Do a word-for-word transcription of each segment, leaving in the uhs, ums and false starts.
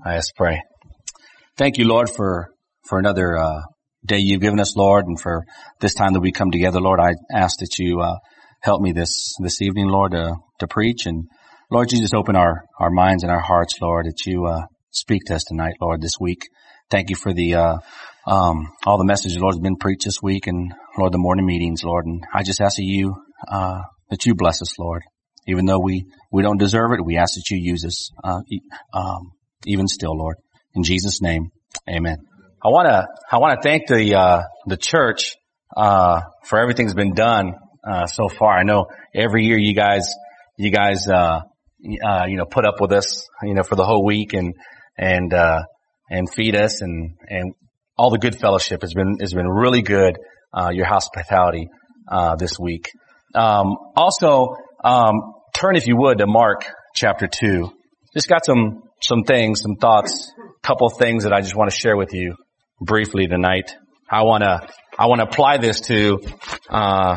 Let's pray. Thank you, Lord, for, for another, uh, day you've given us, Lord, and for this time that we come together, Lord. I ask that you, uh, help me this, this evening, Lord, to, to preach. And Lord, Jesus, open our, our minds and our hearts, Lord, that you, uh, speak to us tonight, Lord, this week. Thank you for the, uh, um, all the messages, Lord, have been preached this week, and Lord, the morning meetings, Lord. And I just ask that you, uh, that you bless us, Lord. Even though we, we don't deserve it, we ask that you use us, uh, um, even still, Lord. In Jesus' name, amen. I want to, I want to thank the, uh, the church, uh, for everything that's been done, uh, so far. I know every year you guys, you guys, uh, uh, you know, put up with us, you know, for the whole week and, and, uh, and feed us and, and all the good fellowship has been, has been really good, uh, your hospitality, uh, this week. Um, also, um, turn if you would to Mark chapter two. Just got some, some things, some thoughts, a couple of things that I just want to share with you briefly tonight. I want to, I want to apply this to, uh,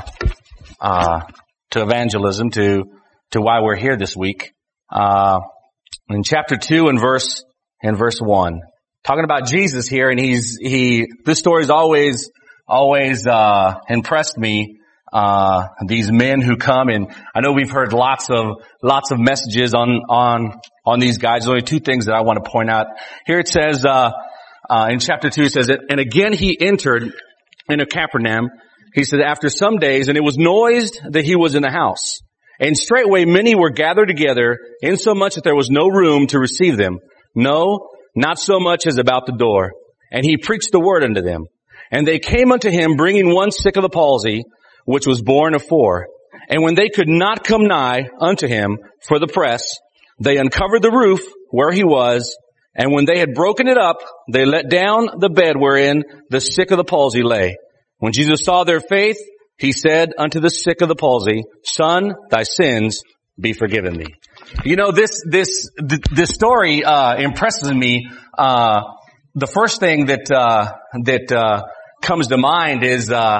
uh, to evangelism, to, to why we're here this week. Uh, in chapter two and verse, in verse one, talking about Jesus here, and he's, he, this story's always, always, uh, impressed me. Uh, these men who come, and I know we've heard lots of, lots of messages on, on, on these guys. There's only two things that I want to point out. Here it says, uh, uh, in chapter two, it says that, and again he entered into Capernaum. He said, after some days, and it was noised that he was in the house. And straightway many were gathered together, insomuch that there was no room to receive them. No, not so much as about the door. And he preached the word unto them. And they came unto him, bringing one sick of the palsy, which was born of four. And when they could not come nigh unto him for the press, they uncovered the roof where he was, and when they had broken it up, they let down the bed wherein the sick of the palsy lay. When Jesus saw their faith, he said unto the sick of the palsy, Son, thy sins be forgiven thee. You know, this, this, this story, uh, impresses me. Uh, the first thing that, uh, that, uh, comes to mind is, uh,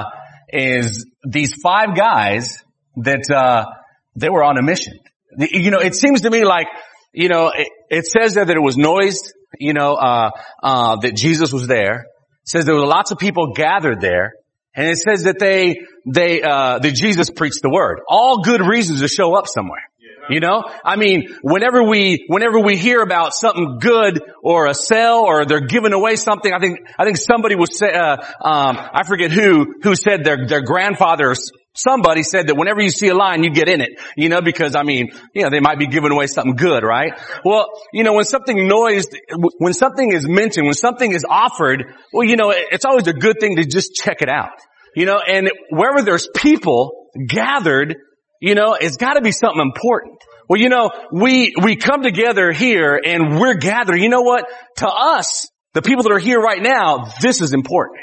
is these five guys that, uh, they were on a mission. You know, it seems to me like, you know, it, it says there that it was noised, you know, uh, uh, that Jesus was there. It says there were lots of people gathered there. And it says that they, they, uh, that Jesus preached the word. All good reasons to show up somewhere. You know, I mean, whenever we, whenever we hear about something good or a sale or they're giving away something, I think, I think somebody was say, uh, um, I forget who, who said their, their grandfathers, somebody said that whenever you see a line, you get in it, you know, because I mean, you know, they might be giving away something good, right? Well, you know, when something noised, when something is mentioned, when something is offered, well, you know, it's always a good thing to just check it out, you know, and wherever there's people gathered, you know, it's got to be something important. Well, you know, we, we come together here and we're gathering. You know what? To us, the people that are here right now, this is important.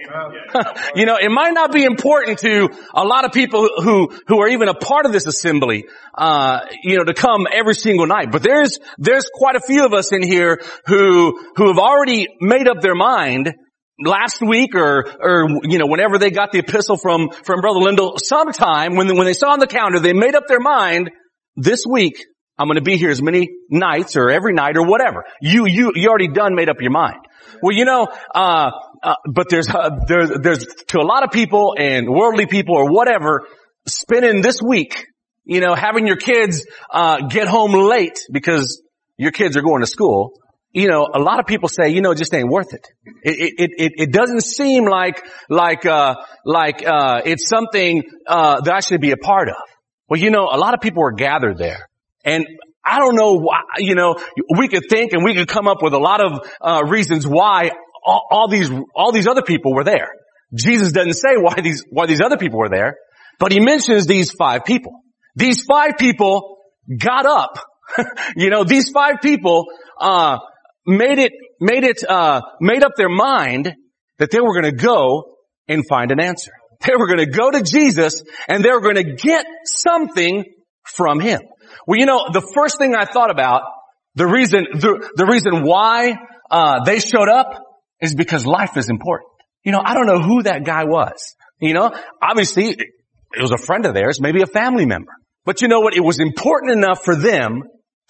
You know, it might not be important to a lot of people who, who are even a part of this assembly, uh, you know, to come every single night. But there's, there's quite a few of us in here who, who have already made up their mind last week or, or, you know, whenever they got the epistle from, from Brother Lindell, sometime when, when they saw on the calendar, they made up their mind, this week, I'm going to be here as many nights or every night or whatever. You, you, you already done made up your mind. Well, you know, uh, uh, but there's, uh, there's, there's to a lot of people and worldly people or whatever, spending this week, you know, having your kids, uh, get home late because your kids are going to school. You know, a lot of people say, you know, it just ain't worth it. It, it, it, it doesn't seem like, like, uh, like, uh, it's something, uh, that I should be a part of. Well, you know, a lot of people are gathered there. And I don't know why, you know, we could think and we could come up with a lot of, uh, reasons why all, all these, all these other people were there. Jesus doesn't say why these, why these other people were there, but he mentions these five people. These five people got up. You know, these five people, uh, made it, made it, uh, made up their mind that they were going to go and find an answer. They were going to go to Jesus and they were going to get something from him. Well, you know, the first thing I thought about, the reason, the, the reason why, uh, they showed up is because life is important. You know, I don't know who that guy was. You know, obviously it was a friend of theirs, maybe a family member. But you know what? It was important enough for them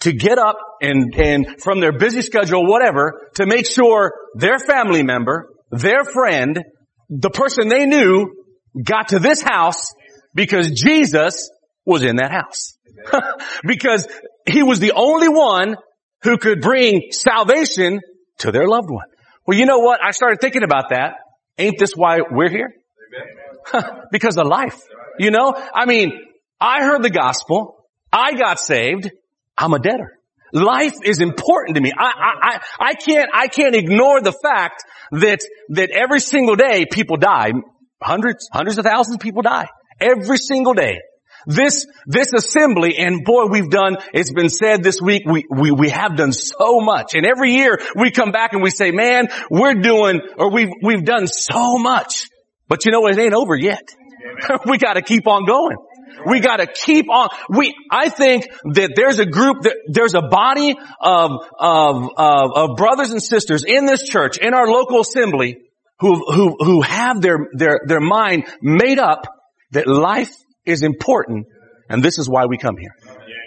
to get up and, and from their busy schedule, whatever, to make sure their family member, their friend, the person they knew got to this house because Jesus was in that house. Because he was the only one who could bring salvation to their loved one. Well, you know what? I started thinking about that. Ain't this why we're here? Because of life. You know, I mean, I heard the gospel. I got saved. I'm a debtor. Life is important to me. I, I, I, I can't, I can't ignore the fact that, that every single day people die. Hundreds, hundreds of thousands of people die. Every single day. This, this assembly, and boy, we've done, it's been said this week, we, we, we have done so much. And every year we come back and we say, man, we're doing, or we've, we've done so much. But you know what? It ain't over yet. We gotta keep on going. We gotta keep on. We, I think that there's a group, that there's a body of, of, of, of brothers and sisters in this church, in our local assembly, who, who, who have their, their, their mind made up that life is important, and this is why we come here.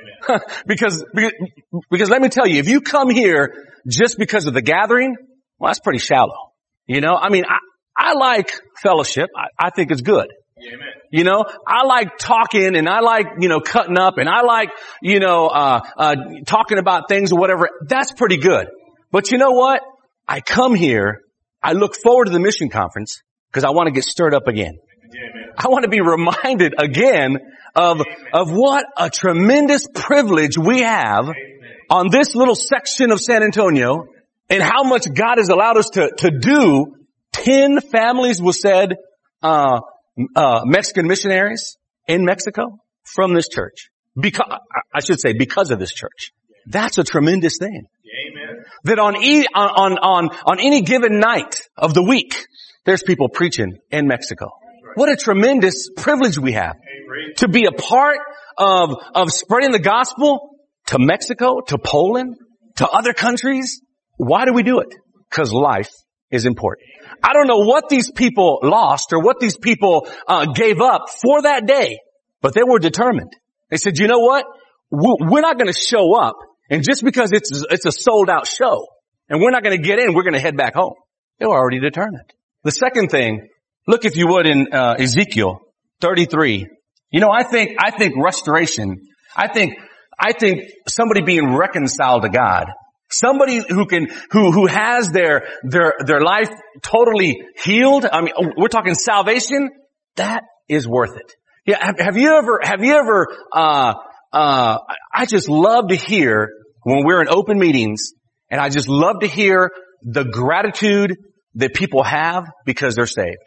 because, because, because let me tell you, if you come here just because of the gathering, well, that's pretty shallow. You know, I mean, I, I like fellowship. I, I think it's good. Amen. You know, I like talking and I like, you know, cutting up and I like, you know, uh, uh, talking about things or whatever. That's pretty good. But you know what? I come here, I look forward to the mission conference because I want to get stirred up again. Amen. I want to be reminded again of, Amen. Of what a tremendous privilege we have Amen. On this little section of San Antonio and how much God has allowed us to, to do. Ten families was said, uh, Uh, Mexican missionaries in Mexico from this church. Because, I should say because of this church. That's a tremendous thing. Amen. That on, e, on, on, on any given night of the week, there's people preaching in Mexico. What a tremendous privilege we have to be a part of, of spreading the gospel to Mexico, to Poland, to other countries. Why do we do it? Because life is important. I don't know what these people lost or what these people uh, gave up for that day, but they were determined. They said, you know what? We're not going to show up, and just because it's it's a sold-out show, and we're not going to get in, we're going to head back home. They were already determined. The second thing, look if you would in uh, Ezekiel thirty-three. You know, I think I think restoration. I think I think somebody being reconciled to God. Somebody who can, who, who has their, their, their life totally healed. I mean, we're talking salvation. That is worth it. Yeah. Have, have you ever, have you ever, uh, uh, I just love to hear when we're in open meetings, and I just love to hear the gratitude that people have because they're saved.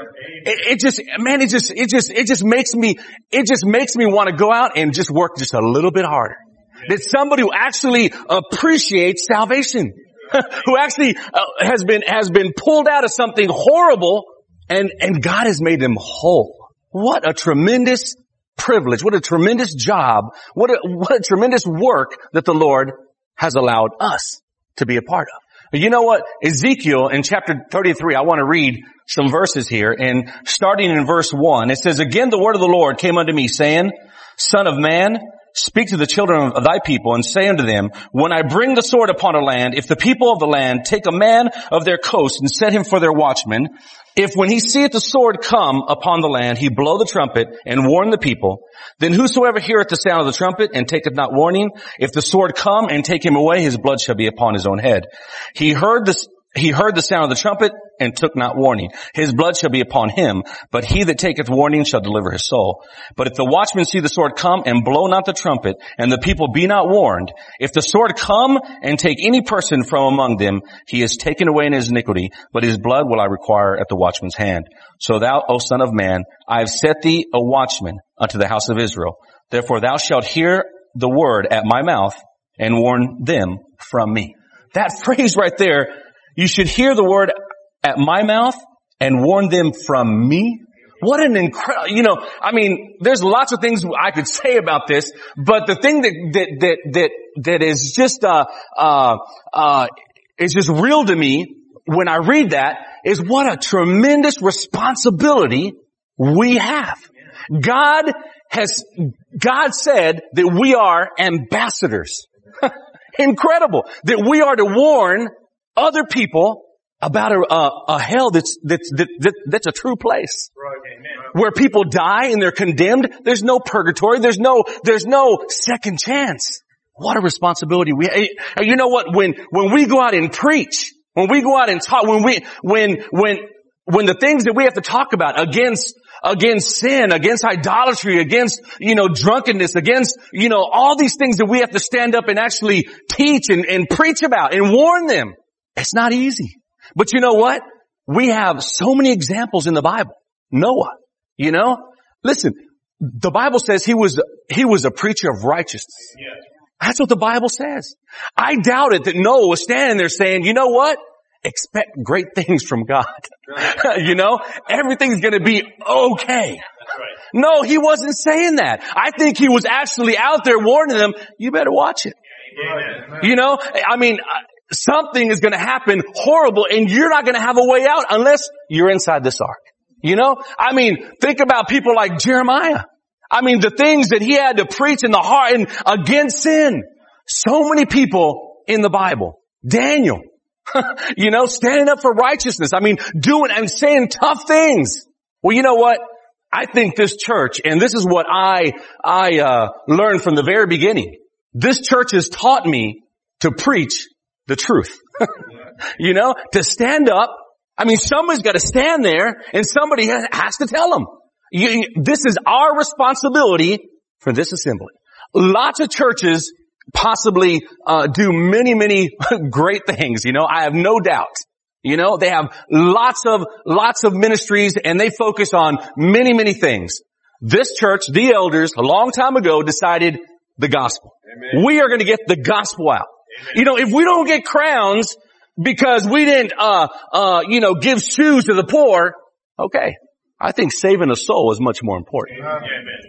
It, it just, man, it just, it just, it just makes me, it just makes me want to go out and just work just a little bit harder. That somebody who actually appreciates salvation, who actually uh, has been, has been pulled out of something horrible and, and God has made them whole. What a tremendous privilege. What a tremendous job. What a, what a tremendous work that the Lord has allowed us to be a part of. But you know what? Ezekiel in chapter thirty-three, I want to read some verses here, and starting in verse one, it says, again, the word of the Lord came unto me saying, Son of man, speak to the children of thy people and say unto them, when I bring the sword upon a land, if the people of the land take a man of their coast and set him for their watchman, if when he seeth the sword come upon the land, he blow the trumpet and warn the people, then whosoever heareth the sound of the trumpet and taketh not warning, if the sword come and take him away, his blood shall be upon his own head. He heard this, he heard the sound of the trumpet and took not warning. His blood shall be upon him, but he that taketh warning shall deliver his soul. But if the watchman see the sword come and blow not the trumpet, and the people be not warned, if the sword come and take any person from among them, he is taken away in his iniquity, but his blood will I require at the watchman's hand. So thou, O son of man, I have set thee a watchman unto the house of Israel. Therefore thou shalt hear the word at my mouth and warn them from me. That phrase right there, you should hear the word at my mouth and warn them from me. What an incredible, you know, I mean, there's lots of things I could say about this, but the thing that, that, that, that, that is just, uh, uh, uh, is just real to me when I read that is what a tremendous responsibility we have. God has, God said that we are ambassadors. Incredible that we are to warn other people about a, a, a hell that's, that's, that, that's a true place. Where people die and they're condemned. There's no purgatory. There's no, there's no second chance. What a responsibility we have. You know what? When, when we go out and preach, when we go out and talk, when we, when, when, when the things that we have to talk about against, against sin, against idolatry, against, you know, drunkenness, against, you know, all these things that we have to stand up and actually teach and, and preach about and warn them. It's not easy. But you know what? We have so many examples in the Bible. Noah, you know, listen, the Bible says he was, he was a preacher of righteousness. That's what the Bible says. I doubt it that Noah was standing there saying, you know what? Expect great things from God. You know, everything's going to be okay. No, he wasn't saying that. I think he was actually out there warning them, you better watch it. You know, I mean, something is going to happen horrible and you're not going to have a way out unless you're inside this ark. You know, I mean, think about people like Jeremiah. I mean, the things that he had to preach in the heart and against sin. So many people in the Bible. Daniel, you know, standing up for righteousness. I mean, doing and saying tough things. Well, you know what? I think this church, and this is what I, I, uh, learned from the very beginning. This church has taught me to preach the truth. You know, to stand up. I mean, somebody's got to stand there and somebody has to tell them. You, this is our responsibility for this assembly. Lots of churches possibly uh do many, many great things. You know, I have no doubt. You know, they have lots of, lots of ministries and they focus on many, many things. This church, the elders, a long time ago decided the gospel. Amen. We are going to get the gospel out. Amen. You know, if we don't get crowns because we didn't, uh, uh, you know, give shoes to the poor, okay. I think saving a soul is much more important. Amen.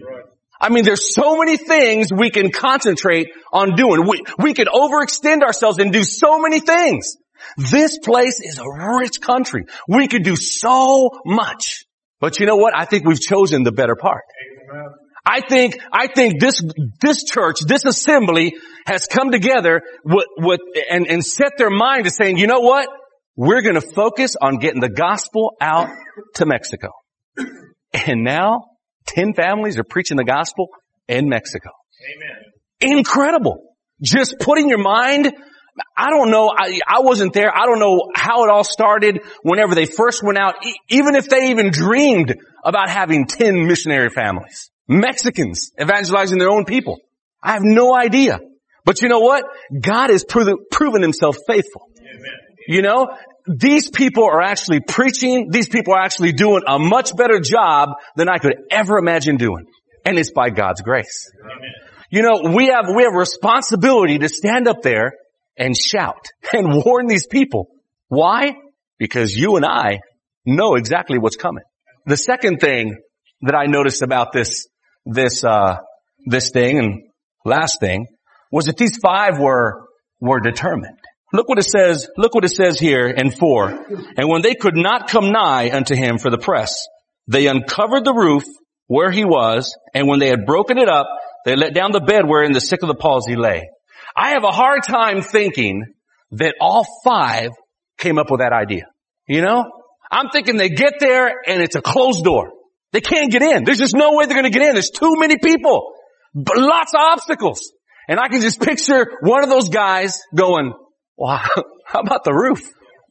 I mean, there's so many things we can concentrate on doing. We, we can overextend ourselves and do so many things. This place is a rich country. We could do so much. But you know what? I think we've chosen the better part. Amen. I think, I think this, this church, this assembly has come together with, with, and, and set their mind to saying, you know what? We're going to focus on getting the gospel out to Mexico. And now, ten families are preaching the gospel in Mexico. Amen. Incredible. Just putting your mind, I don't know, I, I wasn't there, I don't know how it all started whenever they first went out, e- even if they even dreamed about having ten missionary families. Mexicans evangelizing their own people. I have no idea. But you know what? God has proven, proven himself faithful. Amen. You know, these people are actually preaching. These people are actually doing a much better job than I could ever imagine doing. And it's by God's grace. Amen. You know, we have, we have a responsibility to stand up there and shout and warn these people. Why? Because you and I know exactly what's coming. The second thing that I noticed about this, this, uh, this thing and last thing was that these five were, were determined. Look what it says, look what it says here in four. And when they could not come nigh unto him for the press, they uncovered the roof where he was, and when they had broken it up, they let down the bed wherein the sick of the palsy lay. I have a hard time thinking that all five came up with that idea. You know? I'm thinking they get there and it's a closed door. They can't get in. There's just no way they're going to get in. There's too many people. But lots of obstacles. And I can just picture one of those guys going, wow, how about the roof?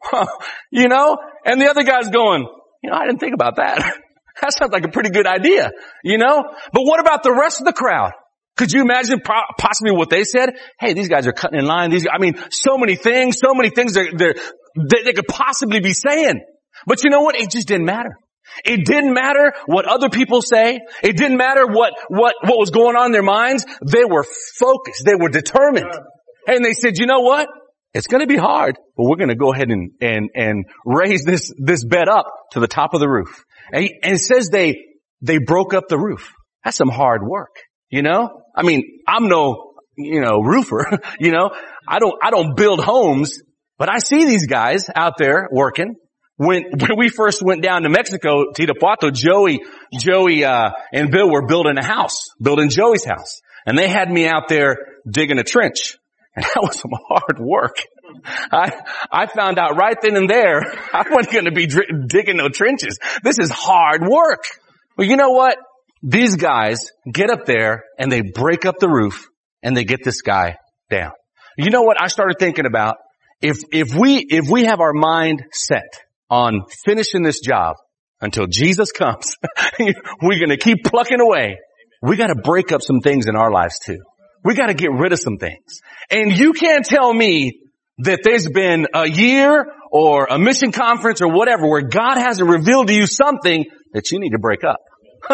You know? And the other guy's going, you know, I didn't think about that. That sounds like a pretty good idea, you know? But what about the rest of the crowd? Could you imagine possibly what they said? Hey, these guys are cutting in line. These, I mean, so many things, so many things they're, they're, they, they could possibly be saying. But you know what? It just didn't matter. It didn't matter what other people say. It didn't matter what, what, what was going on in their minds. They were focused. They were determined. And they said, you know what? It's going to be hard, but we're going to go ahead and, and, and raise this, this bed up to the top of the roof. And, he, and it says they, they broke up the roof. That's some hard work, you know? I mean, I'm no, you know, roofer, you know? I don't, I don't build homes, but I see these guys out there working. When, when we first went down to Mexico, to Irapuato, Joey, Joey, uh, and Bill were building a house, building Joey's house. And they had me out there digging a trench. And that was some hard work. I, I found out right then and there, I wasn't going to be dr- digging no trenches. This is hard work. Well, you know what? These guys get up there and they break up the roof and they get this guy down. You know what I started thinking about? If, if we, if we have our mind set on finishing this job until Jesus comes, we're going to keep plucking away. We got to break up some things in our lives too. We got to get rid of some things. And you can't tell me that there's been a year or a mission conference or whatever where God hasn't revealed to you something that you need to break up.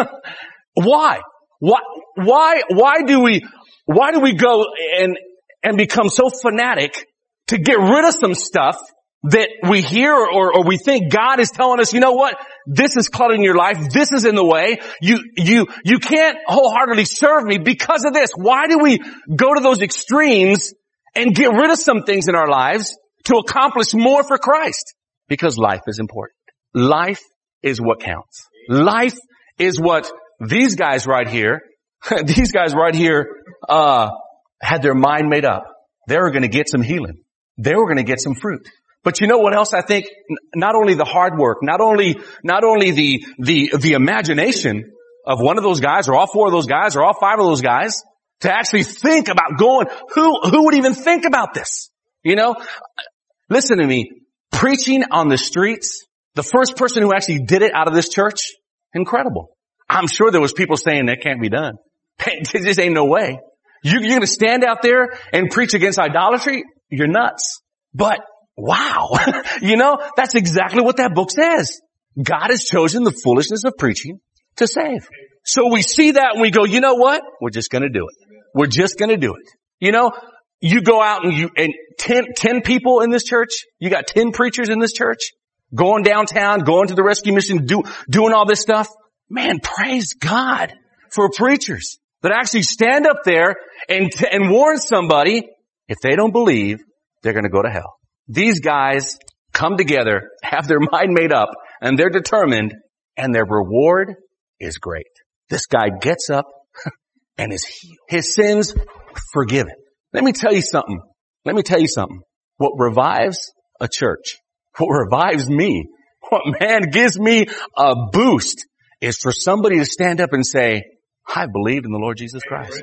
Why? Why, why, why do we, why do we go and, and become so fanatic to get rid of some stuff that we hear or, or we think God is telling us, you know what? This is cluttering your life. This is in the way. You, you, you can't wholeheartedly serve me because of this. Why do we go to those extremes and get rid of some things in our lives to accomplish more for Christ? Because life is important. Life is what counts. Life is what these guys right here, these guys right here, uh, had their mind made up. They were going to get some healing. They were going to get some fruit. But you know what else I think? Not only the hard work, not only, not only the, the, the imagination of one of those guys or all four of those guys or all five of those guys to actually think about going, who, who would even think about this? You know, listen to me, preaching on the streets, the first person who actually did it out of this church, incredible. I'm sure there was people saying that can't be done. There just ain't no way. You, you're going to stand out there and preach against idolatry? You're nuts. But wow. You know, that's exactly what that book says. God has chosen the foolishness of preaching to save. So we see that and we go, you know what? We're just going to do it. We're just going to do it. You know, you go out and you, and ten, ten people in this church, you got ten preachers in this church, going downtown, going to the rescue mission, do, doing all this stuff. Man, praise God for preachers that actually stand up there and, and warn somebody, if they don't believe, they're going to go to hell. These guys come together, have their mind made up, and they're determined, and their reward is great. This guy gets up and is healed. His sins forgiven. Let me tell you something. Let me tell you something. What revives a church, what revives me, what man gives me a boost is for somebody to stand up and say, I believed in the Lord Jesus Christ.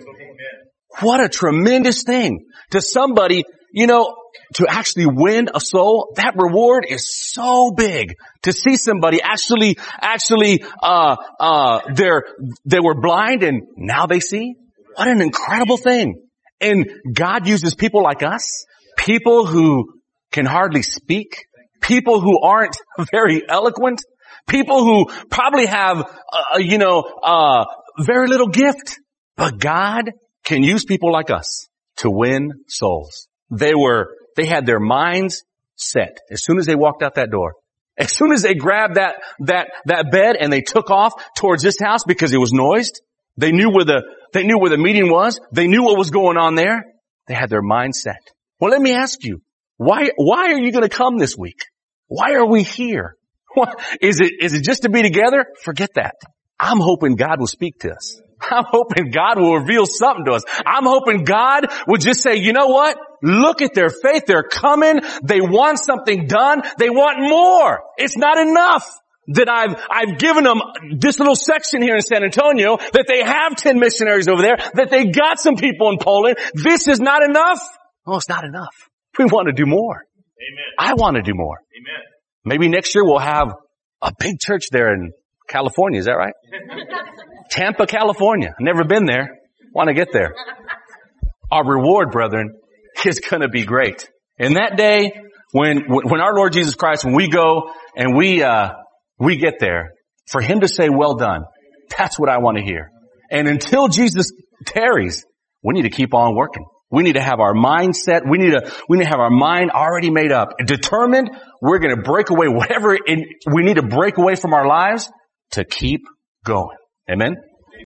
What a tremendous thing to somebody, you know, to actually win a soul. That reward is so big to see somebody actually, actually, uh, uh, they're, they were blind and now they see. What an incredible thing. And God uses people like us, people who can hardly speak, people who aren't very eloquent, people who probably have, uh, you know, uh, very little gift. But God can use people like us to win souls. They were, they had their minds set as soon as they walked out that door. As soon as they grabbed that, that, that bed and they took off towards this house because it was noised. They knew where the, they knew where the meeting was. They knew what was going on there. They had their mind set. Well, let me ask you, why, why are you going to come this week? Why are we here? What, is it, is it just to be together? Forget that. I'm hoping God will speak to us. I'm hoping God will reveal something to us. I'm hoping God will just say, you know what? Look at their faith. They're coming. They want something done. They want more. It's not enough that I've, I've given them this little section here in San Antonio, that they have ten missionaries over there, that they got some people in Poland. This is not enough. Oh, it's not enough. We want to do more. Amen. I want to do more. Amen. Maybe next year we'll have a big church there in California. Is that right? Tampa, California. Never been there. Want to get there. Our reward, brethren, is going to be great. And that day, when when our Lord Jesus Christ, when we go and we uh we get there, for Him to say, well done, that's what I want to hear. And until Jesus tarries, we need to keep on working. We need to have our mind set. We need to, we need to have our mind already made up. Determined, we're going to break away whatever in, we need to break away from our lives to keep going. Amen?